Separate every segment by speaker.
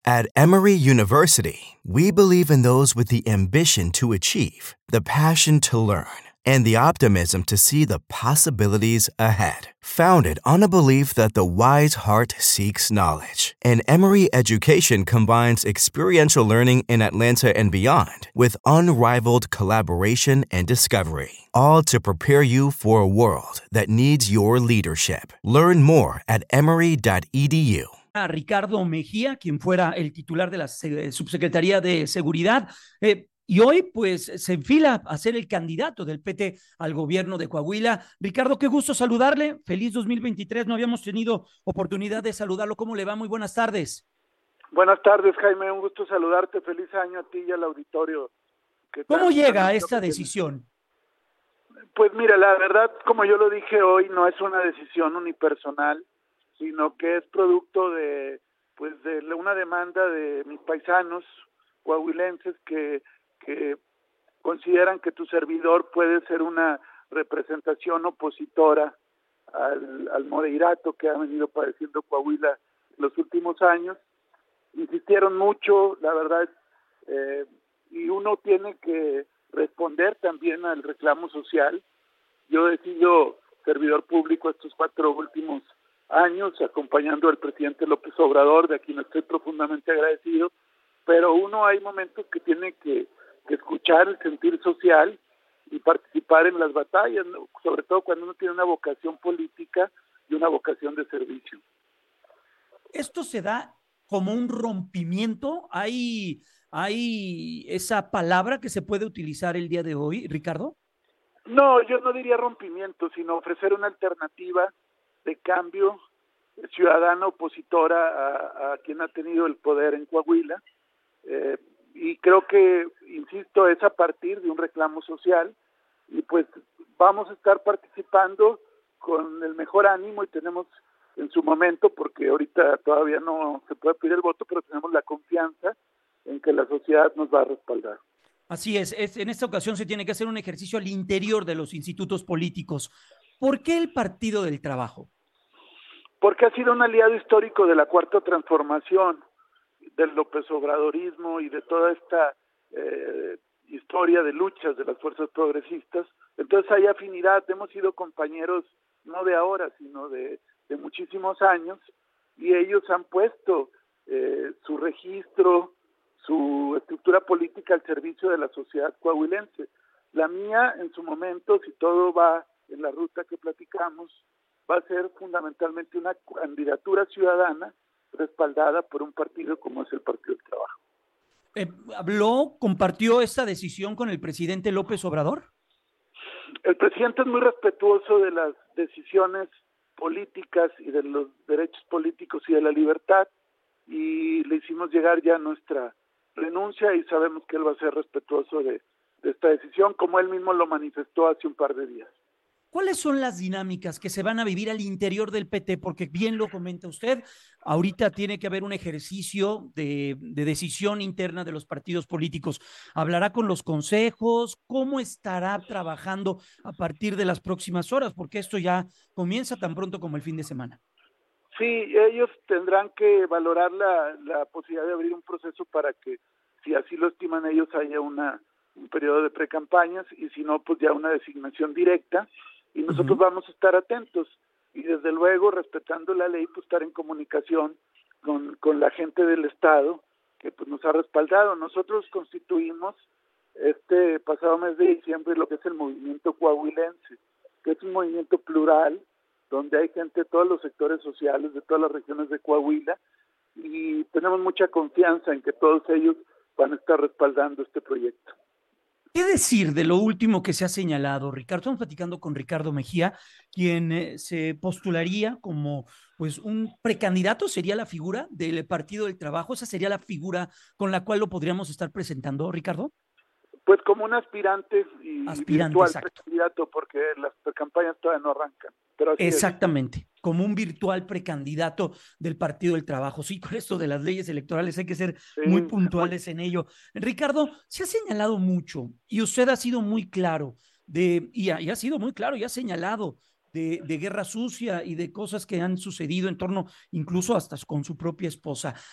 Speaker 1: At Emory University, we believe in those with the ambition to achieve, the passion to learn, and the optimism to see the possibilities ahead. Founded on a belief that the wise heart seeks knowledge, and Emory Education combines experiential learning in Atlanta and beyond with unrivaled collaboration and discovery, all to prepare you for a world that needs your leadership. Learn more at emory.edu.
Speaker 2: A Ricardo Mejía, quien fuera el titular de la Subsecretaría de Seguridad, y hoy pues se enfila a ser el candidato del PT al gobierno de Coahuila. Ricardo, qué gusto saludarle, feliz 2023, no habíamos tenido oportunidad de saludarlo, ¿cómo le va? Muy buenas tardes.
Speaker 3: Buenas tardes, Jaime, un gusto saludarte, feliz año a ti y al auditorio.
Speaker 2: ¿Cómo llega a esta decisión?
Speaker 3: Pues mira, la verdad, como yo lo dije hoy, no es una decisión unipersonal, sino que es producto de una demanda de mis paisanos coahuilenses que consideran que tu servidor puede ser una representación opositora al moderato que ha venido padeciendo Coahuila en los últimos años. Insistieron mucho, la verdad, y uno tiene que responder también al reclamo social. Yo he sido servidor público estos 4 últimos años, acompañando al presidente López Obrador, de quien estoy profundamente agradecido, pero uno hay momentos que tiene que escuchar el sentir social y participar en las batallas, ¿no? Sobre todo cuando uno tiene una vocación política y una vocación de servicio.
Speaker 2: ¿Esto se da como un rompimiento? ¿Hay esa palabra que se puede utilizar el día de hoy, Ricardo?
Speaker 3: No, yo no diría rompimiento, sino ofrecer una alternativa de cambio ciudadana opositora a quien ha tenido el poder en Coahuila, y creo que, insisto, es a partir de un reclamo social, y pues vamos a estar participando con el mejor ánimo, y tenemos en su momento, porque ahorita todavía no se puede pedir el voto, pero tenemos la confianza en que la sociedad nos va a respaldar.
Speaker 2: Así es, en esta ocasión se tiene que hacer un ejercicio al interior de los institutos políticos. ¿Por qué el Partido del Trabajo?
Speaker 3: Porque ha sido un aliado histórico de la Cuarta Transformación, del López Obradorismo y de toda esta historia de luchas de las fuerzas progresistas. Entonces hay afinidad, hemos sido compañeros no de ahora, sino de muchísimos años, y ellos han puesto su registro, su estructura política al servicio de la sociedad coahuilense. La mía, en su momento, si todo va en la ruta que platicamos, va a ser fundamentalmente una candidatura ciudadana respaldada por un partido como es el Partido del Trabajo.
Speaker 2: ¿Compartió esta decisión con el presidente López Obrador?
Speaker 3: El presidente es muy respetuoso de las decisiones políticas y de los derechos políticos y de la libertad, y le hicimos llegar ya nuestra renuncia, y sabemos que él va a ser respetuoso de esta decisión, como él mismo lo manifestó hace un par de días.
Speaker 2: ¿Cuáles son las dinámicas que se van a vivir al interior del PT? Porque bien lo comenta usted, ahorita tiene que haber un ejercicio de decisión interna de los partidos políticos. ¿Hablará con los consejos? ¿Cómo estará trabajando a partir de las próximas horas? Porque esto ya comienza tan pronto como el fin de semana.
Speaker 3: Sí, ellos tendrán que valorar la posibilidad de abrir un proceso para que, si así lo estiman ellos, haya un periodo de precampañas, y si no, pues ya una designación directa. Y nosotros vamos a estar atentos, y desde luego, respetando la ley, pues estar en comunicación con la gente del Estado, que pues nos ha respaldado. Nosotros constituimos este pasado mes de diciembre lo que es el Movimiento Coahuilense, que es un movimiento plural, donde hay gente de todos los sectores sociales, de todas las regiones de Coahuila, y tenemos mucha confianza en que todos ellos van a estar respaldando este proyecto.
Speaker 2: ¿Qué decir de lo último que se ha señalado, Ricardo? Estamos platicando con Ricardo Mejía, quien se postularía como pues un precandidato, sería la figura del Partido del Trabajo. ¿Esa sería la figura con la cual lo podríamos estar presentando, Ricardo?
Speaker 3: Pues como un aspirante y virtual precandidato, porque las precampañas todavía no arrancan. Pero así
Speaker 2: exactamente, como un virtual precandidato del Partido del Trabajo. Sí, con esto de las leyes electorales hay que ser muy puntuales en ello. Ricardo, se ha señalado mucho y usted ha sido muy claro y ha sido muy claro y ha señalado de guerra sucia y de cosas que han sucedido en torno incluso hasta con su propia esposa.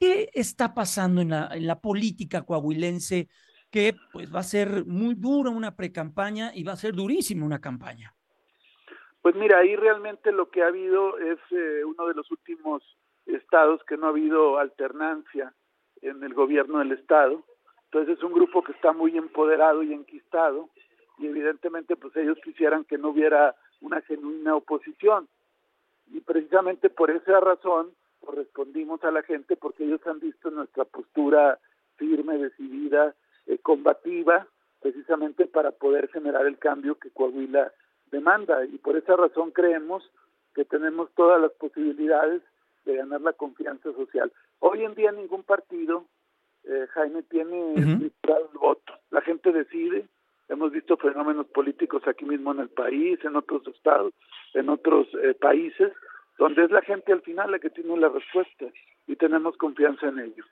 Speaker 2: ¿Qué está pasando en la política coahuilense que pues va a ser muy dura una precampaña y va a ser durísima una campaña?
Speaker 3: Pues mira, ahí realmente lo que ha habido es uno de los últimos estados que no ha habido alternancia en el gobierno del estado. Entonces es un grupo que está muy empoderado y enquistado y evidentemente pues ellos quisieran que no hubiera una genuina oposición. Y precisamente por esa razón correspondimos a la gente porque ellos han visto nuestra postura firme, decidida, combativa, precisamente para poder generar el cambio que Coahuila demanda, y por esa razón creemos que tenemos todas las posibilidades de ganar la confianza social. Hoy en día ningún partido, Jaime, tiene estructurado el voto. La gente decide. Hemos visto fenómenos políticos aquí mismo en el país, en otros estados, en otros países, donde es la gente al final la que tiene la respuesta y tenemos confianza en ello.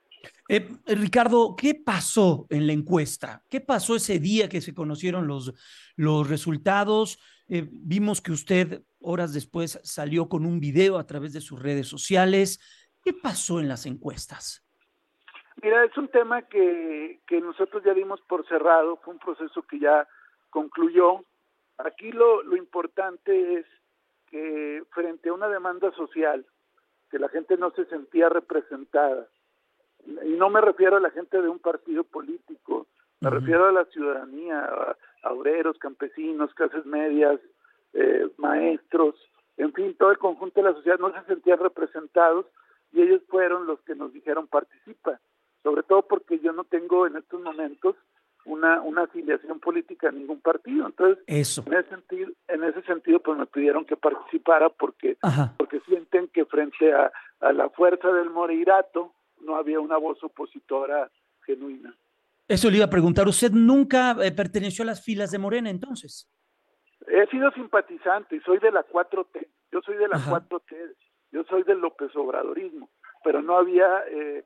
Speaker 2: Ricardo, ¿qué pasó en la encuesta? ¿Qué pasó ese día que se conocieron los resultados? Vimos que usted horas después salió con un video a través de sus redes sociales. ¿Qué pasó en las encuestas?
Speaker 3: Mira, es un tema que nosotros ya dimos por cerrado, fue un proceso que ya concluyó. Aquí lo importante es que frente a una demanda social, que la gente no se sentía representada, y no me refiero a la gente de un partido político, me refiero a la ciudadanía, a obreros, campesinos, clases medias, maestros, en fin, todo el conjunto de la sociedad no se sentían representados y ellos fueron los que nos dijeron participa, sobre todo porque yo no tengo en estos momentos una afiliación política a ningún partido. Entonces, en ese sentido, pues me pidieron que participara porque sienten que frente a la fuerza del Moreirato no había una voz opositora genuina.
Speaker 2: Eso le iba a preguntar. ¿Usted nunca perteneció a las filas de Morena entonces?
Speaker 3: He sido simpatizante y soy de la 4T. Yo soy de la 4T. Yo soy del López Obradorismo, pero no había,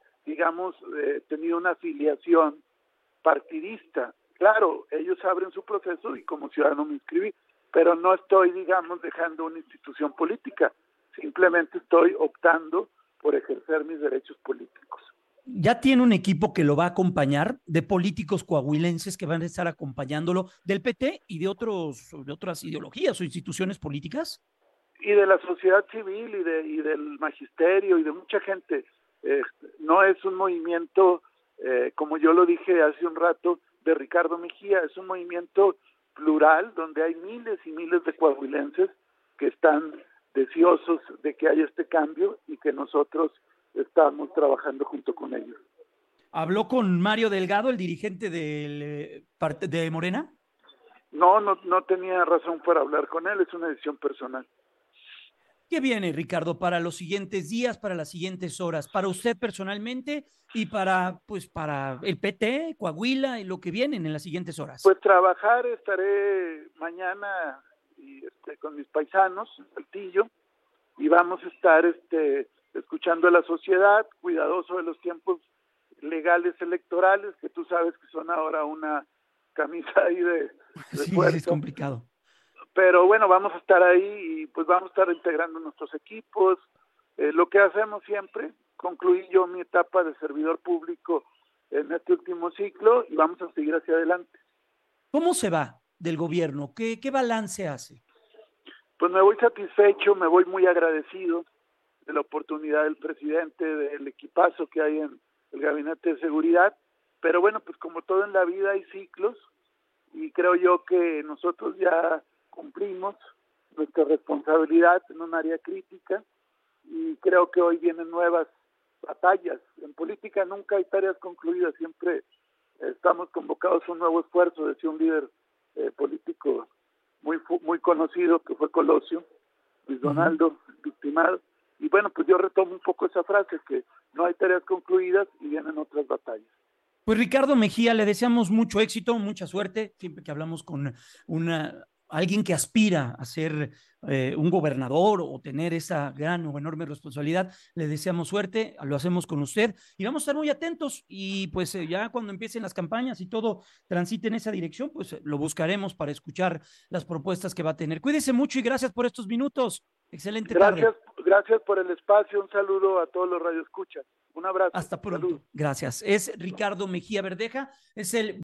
Speaker 3: tenido una afiliación partidista. Claro, ellos abren su proceso y como ciudadano me inscribí, pero no estoy, dejando una institución política. Simplemente estoy optando por ejercer mis derechos políticos.
Speaker 2: ¿Ya tiene un equipo que lo va a acompañar de políticos coahuilenses que van a estar acompañándolo del PT y de otras ideologías o instituciones políticas?
Speaker 3: Y de la sociedad civil y del magisterio y de mucha gente. No es un movimiento, como yo lo dije hace un rato, de Ricardo Mejía, es un movimiento plural donde hay miles y miles de coahuilenses que están deseosos de que haya este cambio y que nosotros estamos trabajando junto con ellos.
Speaker 2: ¿Habló con Mario Delgado, el dirigente de Morena?
Speaker 3: No tenía razón para hablar con él, es una decisión personal.
Speaker 2: ¿Qué viene, Ricardo, para los siguientes días, para las siguientes horas, para usted personalmente y para el PT, Coahuila y lo que vienen en las siguientes horas?
Speaker 3: Pues trabajar, estaré mañana con mis paisanos en Saltillo y vamos a estar escuchando a la sociedad, cuidadoso de los tiempos legales electorales, que tú sabes que son ahora una camisa ahí de
Speaker 2: sí,
Speaker 3: fuerza.
Speaker 2: Es complicado.
Speaker 3: Pero bueno, vamos a estar ahí y pues vamos a estar integrando nuestros equipos. Lo que hacemos siempre, concluí yo mi etapa de servidor público en este último ciclo y vamos a seguir hacia adelante.
Speaker 2: ¿Cómo se va del gobierno? ¿Qué balance hace?
Speaker 3: Pues me voy satisfecho, me voy muy agradecido de la oportunidad del presidente, del equipazo que hay en el Gabinete de Seguridad, pero bueno, pues como todo en la vida hay ciclos y creo yo que nosotros ya cumplimos nuestra responsabilidad en un área crítica y creo que hoy vienen nuevas batallas. En política nunca hay tareas concluidas, siempre estamos convocados a un nuevo esfuerzo, decía un líder político muy conocido que fue Colosio, Luis Donaldo, victimado. Y bueno, pues yo retomo un poco esa frase, que no hay tareas concluidas y vienen otras batallas.
Speaker 2: Pues Ricardo Mejía, le deseamos mucho éxito, mucha suerte, siempre que hablamos con alguien que aspira a ser un gobernador o tener esa gran o enorme responsabilidad, le deseamos suerte, lo hacemos con usted y vamos a estar muy atentos y pues ya cuando empiecen las campañas y todo transite en esa dirección, pues lo buscaremos para escuchar las propuestas que va a tener. Cuídese mucho y gracias por estos minutos. Excelente tarde.
Speaker 3: Gracias por el espacio, un saludo a todos los radioescuchas. Un abrazo.
Speaker 2: Hasta pronto.
Speaker 3: Salud.
Speaker 2: Gracias. Es Ricardo Mejía Verdeja, es el